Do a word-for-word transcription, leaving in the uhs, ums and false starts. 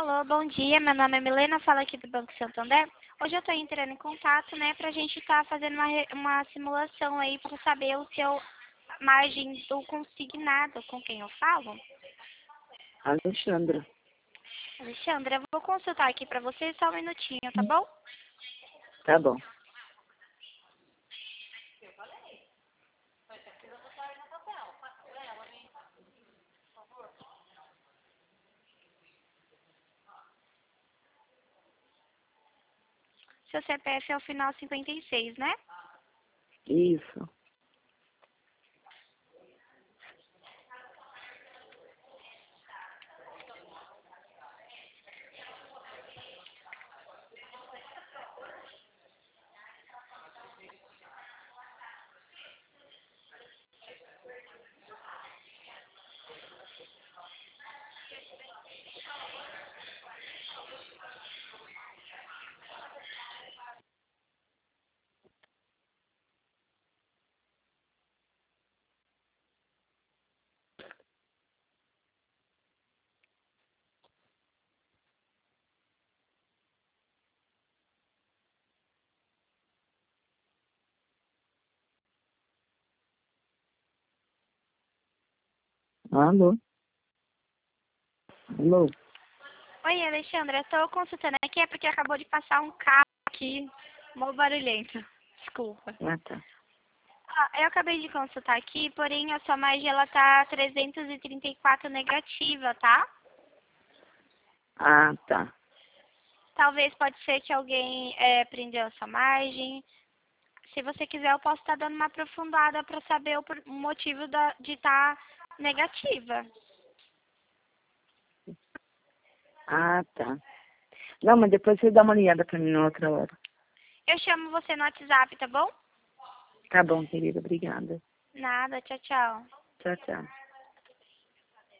Alô, bom dia. Meu nome é Milena, falo aqui do Banco Santander. Hoje eu estou entrando em contato, né, para a gente estar tá fazendo uma, re- uma simulação aí para saber o seu margem do consignado. Com quem eu falo? Alexandra. Alexandra, eu vou consultar aqui para você só um minutinho, tá bom? Tá bom. Seu C P F é o final cinquenta e seis, né? Isso. Alô? Alô? Oi, Alexandra, estou consultando aqui, é porque acabou de passar um carro aqui, mó barulhento. Desculpa. Ah, tá. Ah, eu acabei de consultar aqui, porém a sua margem ela tá trezentos e trinta e quatro negativa, tá? Ah, tá. Talvez pode ser que alguém é, prendeu a sua margem. Se você quiser, eu posso estar dando uma aprofundada para saber o por- o motivo da, de estar negativa. Ah, tá. Não, mas depois você dá uma ligada pra mim na outra hora. Eu chamo você no WhatsApp, tá bom? Tá bom, querida. Obrigada. Nada, tchau, tchau. Tchau, tchau.